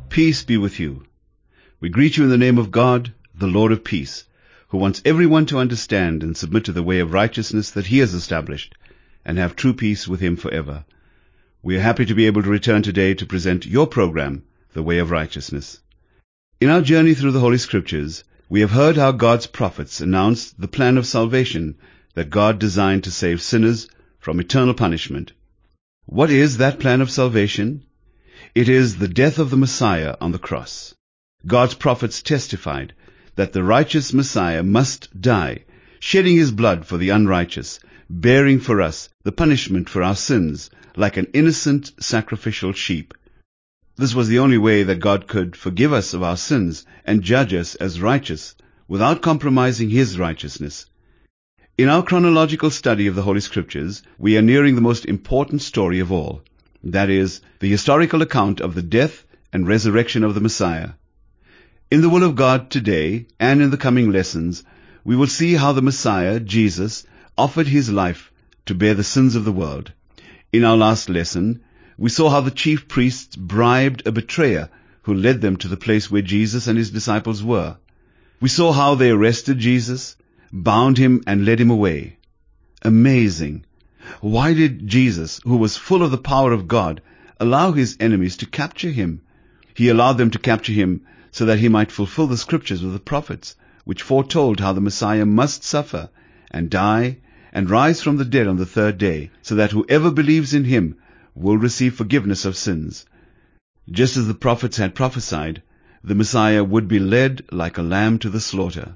Peace be with you. We greet you in the name of God, the Lord of peace, who wants everyone to understand and submit to the way of righteousness that he has established, and have true peace with him forever. We are happy to be able to return today to present your program, The Way of Righteousness. In our journey through the Holy Scriptures, we have heard how God's prophets announced the plan of salvation that God designed to save sinners from eternal punishment. What is that plan of salvation? It is the death of the Messiah on the cross. God's prophets testified that the righteous Messiah must die, shedding his blood for the unrighteous, bearing for us the punishment for our sins, like an innocent sacrificial sheep. This was the only way that God could forgive us of our sins and judge us as righteous, without compromising his righteousness. In our chronological study of the Holy Scriptures, we are nearing the most important story of all. That is, the historical account of the death and resurrection of the Messiah. In the will of God today, and in the coming lessons, we will see how the Messiah, Jesus, offered his life to bear the sins of the world. In our last lesson, we saw how the chief priests bribed a betrayer who led them to the place where Jesus and his disciples were. We saw how they arrested Jesus, bound him, and led him away. Amazing! Why did Jesus, who was full of the power of God, allow his enemies to capture him? He allowed them to capture him so that he might fulfill the scriptures of the prophets, which foretold how the Messiah must suffer and die and rise from the dead on the third day, so that whoever believes in him will receive forgiveness of sins. Just as the prophets had prophesied, the Messiah would be led like a lamb to the slaughter.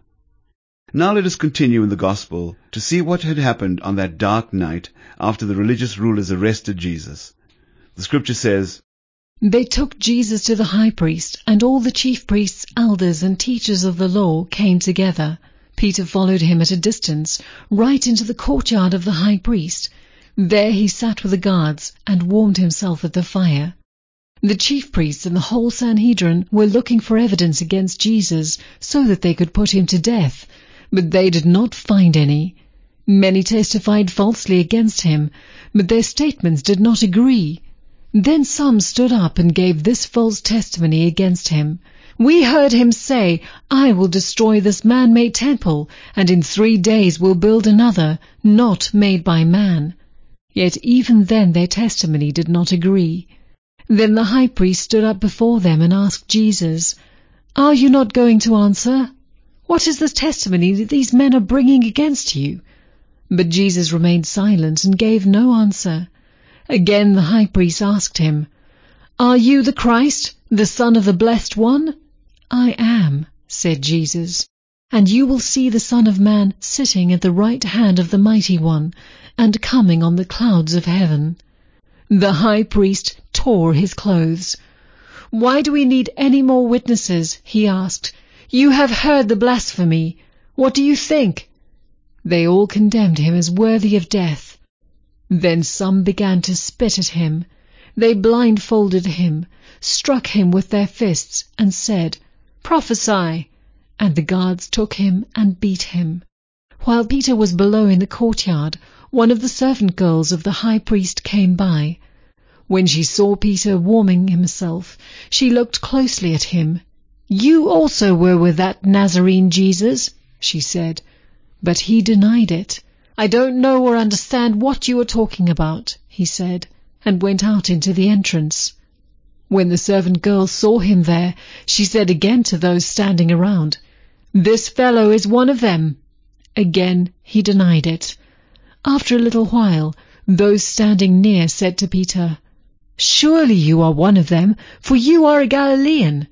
Now let us continue in the Gospel to see what had happened on that dark night after the religious rulers arrested Jesus. The scripture says, They took Jesus to the high priest, and all the chief priests, elders, and teachers of the law came together. Peter followed him at a distance, right into the courtyard of the high priest. There he sat with the guards and warmed himself at the fire. The chief priests and the whole Sanhedrin were looking for evidence against Jesus so that they could put him to death, but they did not find any. Many testified falsely against him, but their statements did not agree. Then some stood up and gave this false testimony against him. We heard him say, I will destroy this man-made temple, and in 3 days will build another, not made by man. Yet even then their testimony did not agree. Then the high priest stood up before them and asked Jesus, Are you not going to answer? What is the testimony that these men are bringing against you? But Jesus remained silent and gave no answer. Again the high priest asked him, Are you the Christ, the Son of the Blessed One? I am, said Jesus, and you will see the Son of Man sitting at the right hand of the Mighty One, and coming on the clouds of heaven. The high priest tore his clothes. Why do we need any more witnesses? He asked. You have heard the blasphemy. What do you think? They all condemned him as worthy of death. Then some began to spit at him. They blindfolded him, struck him with their fists, and said, Prophesy! And the guards took him and beat him. While Peter was below in the courtyard, one of the servant girls of the high priest came by. When she saw Peter warming himself, she looked closely at him. You also were with that Nazarene Jesus, she said. But he denied it. I don't know or understand what you are talking about, he said, and went out into the entrance. When the servant girl saw him there, she said again to those standing around, This fellow is one of them. Again he denied it. After a little while, those standing near said to Peter, Surely you are one of them, for you are a Galilean.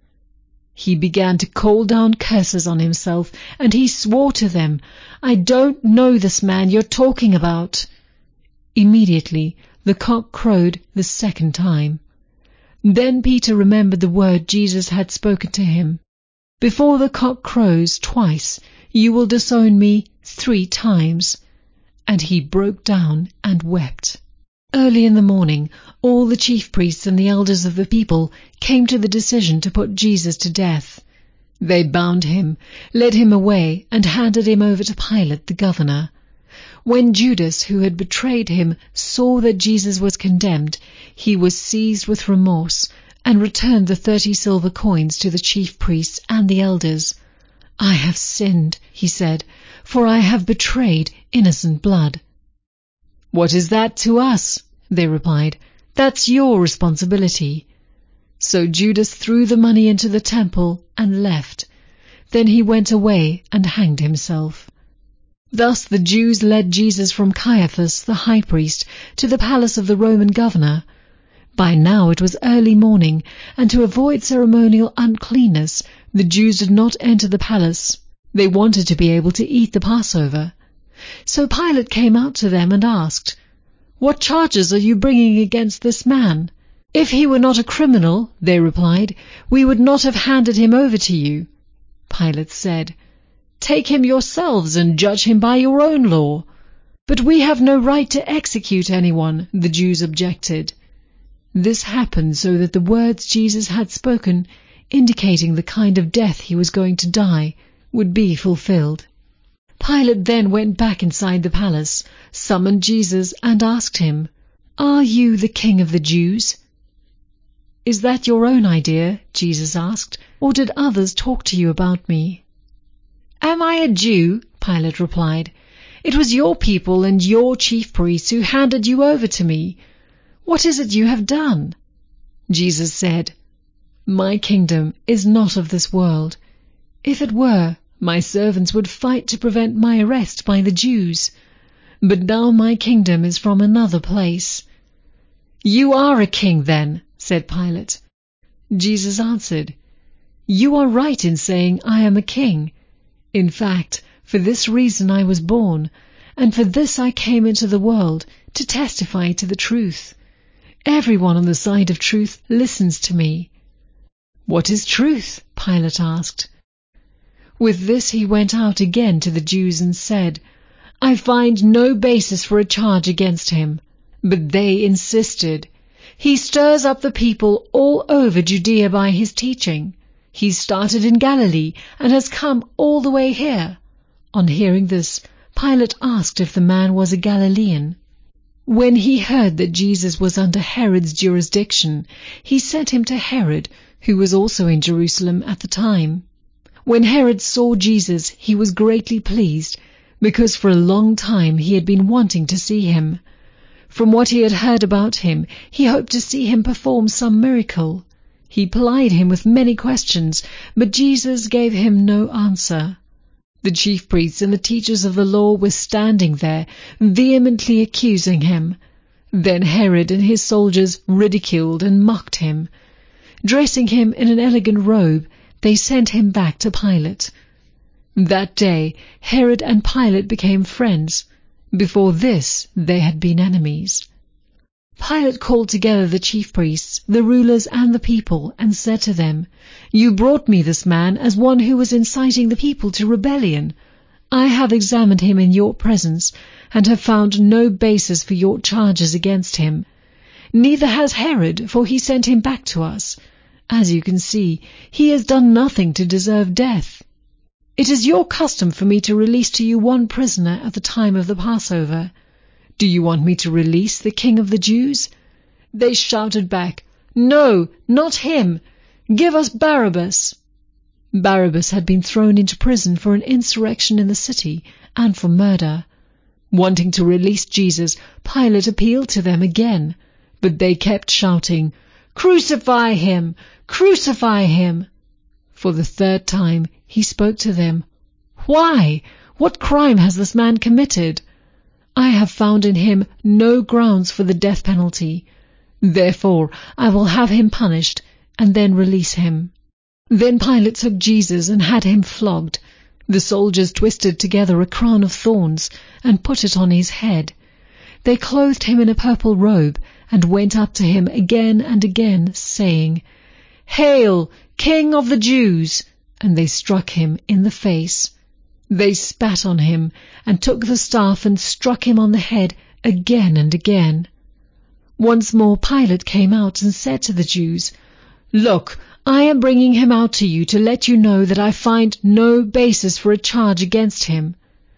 He began to call down curses on himself, and he swore to them, I don't know this man you're talking about. Immediately the cock crowed the second time. Then Peter remembered the word Jesus had spoken to him. Before the cock crows twice, you will disown me 3 times. And he broke down and wept. Early in the morning, all the chief priests and the elders of the people came to the decision to put Jesus to death. They bound him, led him away, and handed him over to Pilate, the governor. When Judas, who had betrayed him, saw that Jesus was condemned, he was seized with remorse, and returned the 30 silver coins to the chief priests and the elders. "I have sinned," he said, "for I have betrayed innocent blood." "What is that to us?" they replied. "That's your responsibility." So Judas threw the money into the temple and left. Then he went away and hanged himself. Thus the Jews led Jesus from Caiaphas, the high priest, to the palace of the Roman governor. By now it was early morning, and to avoid ceremonial uncleanness, the Jews did not enter the palace. They wanted to be able to eat the Passover. So Pilate came out to them and asked, "What charges are you bringing against this man?" "If he were not a criminal," they replied, "we would not have handed him over to you." Pilate said, "Take him yourselves and judge him by your own law." "But we have no right to execute anyone," the Jews objected. This happened so that the words Jesus had spoken, indicating the kind of death he was going to die, would be fulfilled. Pilate then went back inside the palace, summoned Jesus, and asked him, "Are you the king of the Jews?" "Is that your own idea?" Jesus asked, "or did others talk to you about me?" "Am I a Jew?" Pilate replied. "It was your people and your chief priests who handed you over to me. What is it you have done?" Jesus said, "My kingdom is not of this world. If it were, my servants would fight to prevent my arrest by the Jews. But now my kingdom is from another place." "You are a king, then," said Pilate. Jesus answered, "You are right in saying I am a king. In fact, for this reason I was born, and for this I came into the world, to testify to the truth. Everyone on the side of truth listens to me." "What is truth?" Pilate asked. With this he went out again to the Jews and said, "I find no basis for a charge against him." But they insisted, "He stirs up the people all over Judea by his teaching. He started in Galilee and has come all the way here." On hearing this, Pilate asked if the man was a Galilean. When he heard that Jesus was under Herod's jurisdiction, he sent him to Herod, who was also in Jerusalem at the time. When Herod saw Jesus, he was greatly pleased, because for a long time he had been wanting to see him. From what he had heard about him, he hoped to see him perform some miracle. He plied him with many questions, but Jesus gave him no answer. The chief priests and the teachers of the law were standing there, vehemently accusing him. Then Herod and his soldiers ridiculed and mocked him. Dressing him in an elegant robe, they sent him back to Pilate. That day Herod and Pilate became friends. Before this they had been enemies. Pilate called together the chief priests, the rulers, and the people, and said to them, "You brought me this man as one who was inciting the people to rebellion. I have examined him in your presence, and have found no basis for your charges against him. Neither has Herod, for he sent him back to us. As you can see, he has done nothing to deserve death. It is your custom for me to release to you one prisoner at the time of the Passover. Do you want me to release the King of the Jews?" They shouted back, "No, not him! Give us Barabbas!" Barabbas had been thrown into prison for an insurrection in the city and for murder. Wanting to release Jesus, Pilate appealed to them again, but they kept shouting, "Crucify him! Crucify him!" For the third time he spoke to them. "Why? What crime has this man committed? I have found in him no grounds for the death penalty. Therefore I will have him punished and then release him." Then Pilate took Jesus and had him flogged. The soldiers twisted together a crown of thorns and put it on his head. They clothed him in a purple robe and went up to him again and again, saying, "Hail, King of the Jews!" And they struck him in the face. They spat on him and took the staff and struck him on the head again and again. Once more Pilate came out and said to the Jews, "Look, I am bringing him out to you to let you know that I find no basis for a charge against him."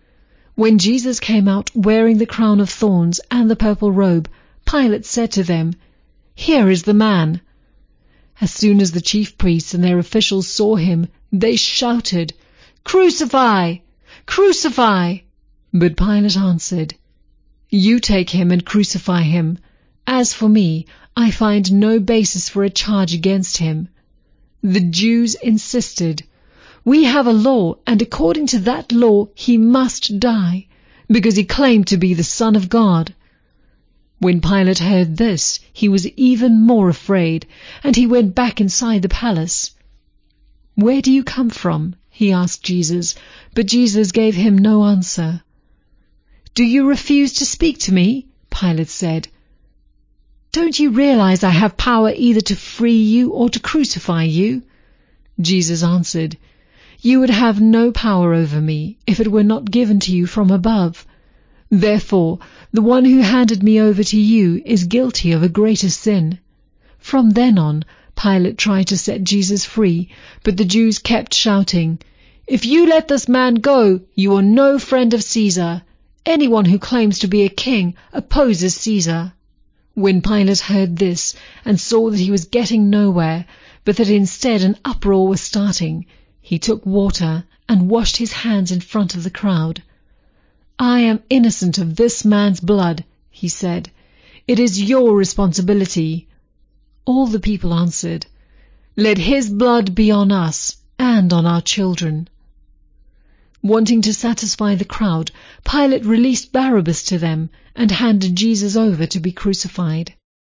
When Jesus came out wearing the crown of thorns and the purple robe, Pilate said to them, "Here is the man." As soon as the chief priests and their officials saw him, they shouted, "Crucify! Crucify!" But Pilate answered, "You take him and crucify him. As for me, I find no basis for a charge against him." The Jews insisted, "We have a law, and according to that law he must die, because he claimed to be the Son of God." When Pilate heard this, he was even more afraid, and he went back inside the palace. "Where do you come from?" he asked Jesus, but Jesus gave him no answer. "Do you refuse to speak to me?" Pilate said. "Don't you realize I have power either to free you or to crucify you?" Jesus answered, "You would have no power over me if it were not given to you from above. Therefore, the one who handed me over to you is guilty of a greater sin." From then on, Pilate tried to set Jesus free, but the Jews kept shouting, "If you let this man go, you are no friend of Caesar. Anyone who claims to be a king opposes Caesar." When Pilate heard this and saw that he was getting nowhere, but that instead an uproar was starting, he took water and washed his hands in front of the crowd. "I am innocent of this man's blood," he said. "It is your responsibility." All the people answered, "Let his blood be on us and on our children." Wanting to satisfy the crowd, Pilate released Barabbas to them and handed Jesus over to be crucified.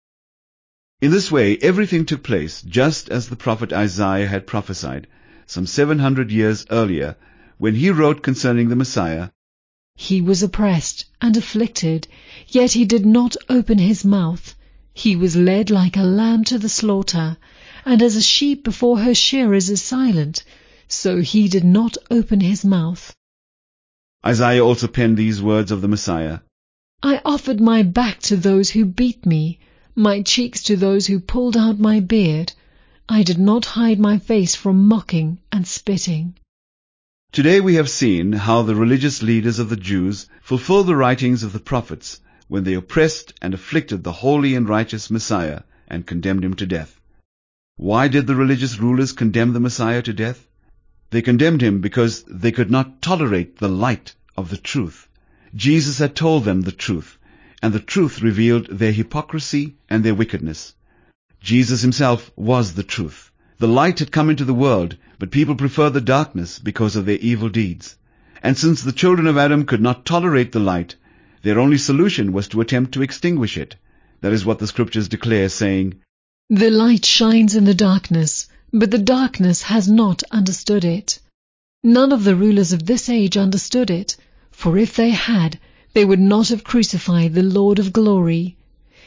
In this way, everything took place just as the prophet Isaiah had prophesied, some 700 years earlier, when he wrote concerning the Messiah, "He was oppressed and afflicted, yet he did not open his mouth. He was led like a lamb to the slaughter, and as a sheep before her shearers is silent, so he did not open his mouth." Isaiah also penned these words of the Messiah, "I offered my back to those who beat me, my cheeks to those who pulled out my beard. I did not hide my face from mocking and spitting." Today we have seen how the religious leaders of the Jews fulfilled the writings of the prophets when they oppressed and afflicted the holy and righteous Messiah and condemned him to death. Why did the religious rulers condemn the Messiah to death? They condemned him because they could not tolerate the light of the truth. Jesus had told them the truth, and the truth revealed their hypocrisy and their wickedness. Jesus himself was the truth. The light had come into the world, but people preferred the darkness because of their evil deeds. And since the children of Adam could not tolerate the light, their only solution was to attempt to extinguish it. That is what the scriptures declare, saying, "The light shines in the darkness, but the darkness has not understood it." None of the rulers of this age understood it, for if they had, they would not have crucified the Lord of glory.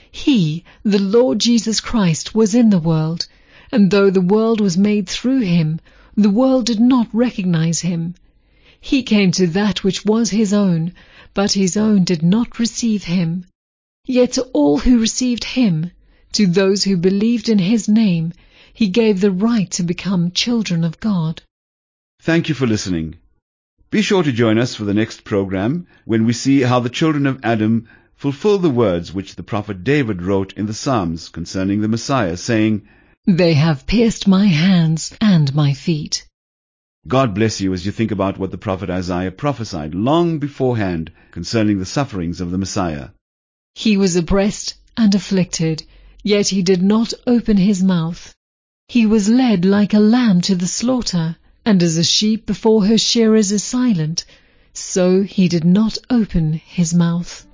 He, the Lord Jesus Christ, was in the world, and though the world was made through him, the world did not recognize him. He came to that which was his own, but his own did not receive him. Yet to all who received him, to those who believed in his name, he gave the right to become children of God. Thank you for listening. Be sure to join us for the next program when we see how the children of Adam fulfill the words which the prophet David wrote in the Psalms concerning the Messiah, saying, "They have pierced my hands and my feet." God bless you as you think about what the prophet Isaiah prophesied long beforehand concerning the sufferings of the Messiah. He was oppressed and afflicted, yet he did not open his mouth. He was led like a lamb to the slaughter, and as a sheep before her shearers is silent, so he did not open his mouth.